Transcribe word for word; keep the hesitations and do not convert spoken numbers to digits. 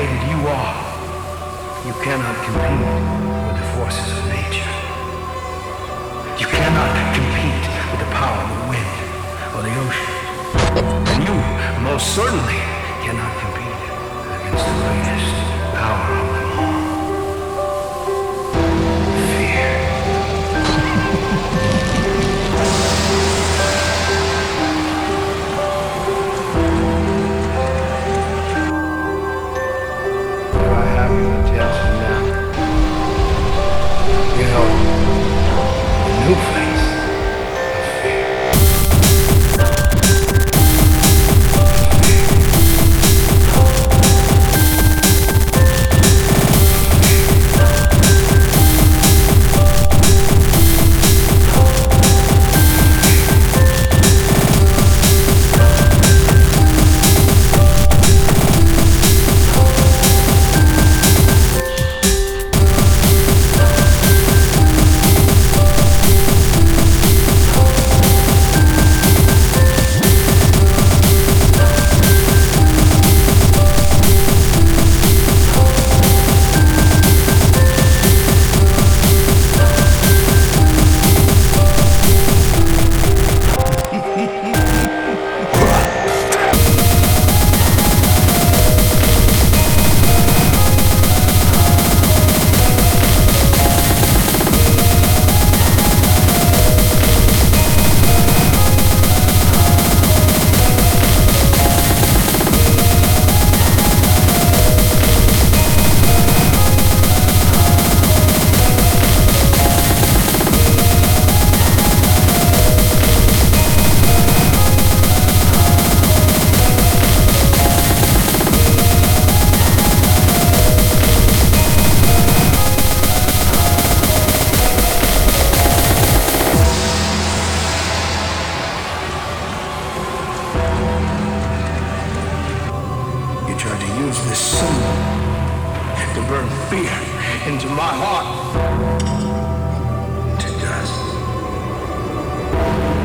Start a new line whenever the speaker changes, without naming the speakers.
created you are. You cannot compete with the forces of nature. You cannot compete with the power of the wind or the ocean. And you most certainly cannot compete against the greatest power of them all. Fear. Do I have your attention now? You know, the new face of fear. You tried to use this symbol to burn fear into my heart to dust.